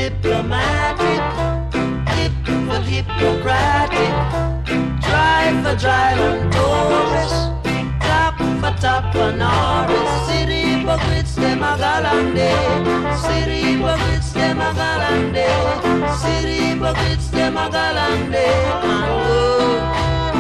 diplomatic, hip for Hippocratic, drive for drive and tourist, tap for tap and Norris. City hypocrites, them a galande. City hypocrites, them a galande. City hypocrites, them a galande. And go.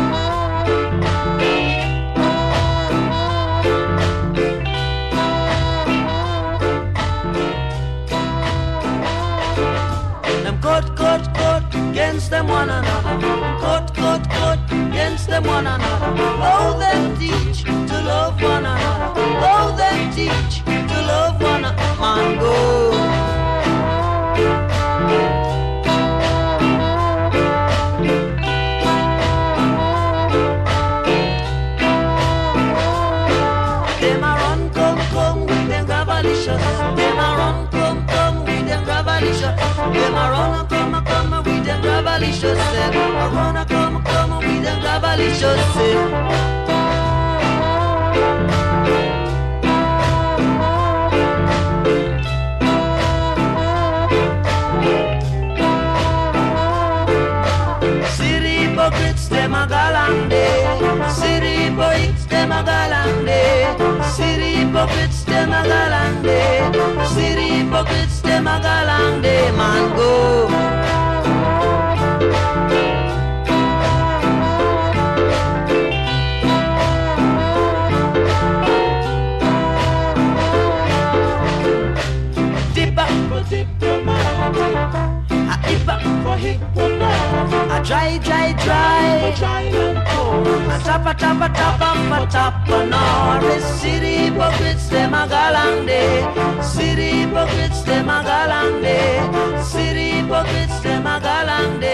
Cut against them one another. Cut against them one another. Oh, them teach to love one another. Oh, them teach to love one another. Man, go. Them a run, come with them gravalicious. Them a run, come with them gravalicious. Them a run, come with them gravalicious. Them a run, come with them gravalicious. City hypocrites, them a galande. City hypocrites, them a galande. City hypocrites, them a galande. City hypocrites, them a galande. Man, go. Dipper for diplomatic, a hipper for hippocratic, a dry. A tap for Norris. City hypocrites, them a galande. City hypocrites, them a galande. City hypocrites, them a galande.